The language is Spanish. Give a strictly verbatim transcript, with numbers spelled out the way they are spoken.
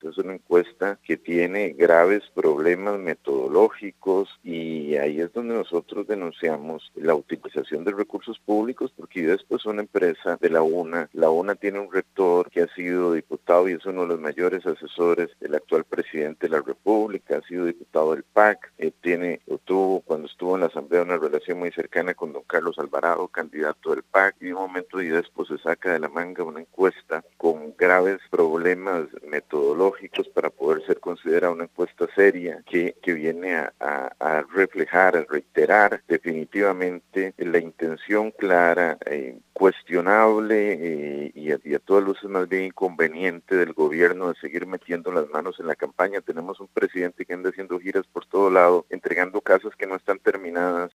Es una encuesta que tiene graves problemas metodológicos y ahí es donde nosotros denunciamos la utilización de recursos públicos, porque después una empresa de la UNA, la UNA tiene un rector que ha sido diputado y es uno de los mayores asesores del actual presidente de la República, ha sido diputado del P A C, eh, tiene, o tuvo cuando estuvo en la Asamblea una relación muy cercana con don Carlos Alvarado, candidato del P A C, y de un momento y después se saca de la manga una encuesta con graves problemas metodológicos para poder ser considerada una encuesta seria que, que viene a, a, a reflejar, a reiterar definitivamente la intención clara, eh, cuestionable eh, y, a, y a todas luces más bien inconveniente del gobierno de seguir metiendo las manos en la campaña. Tenemos un presidente que anda haciendo giras por todo lado, entregando casas que no están terminadas,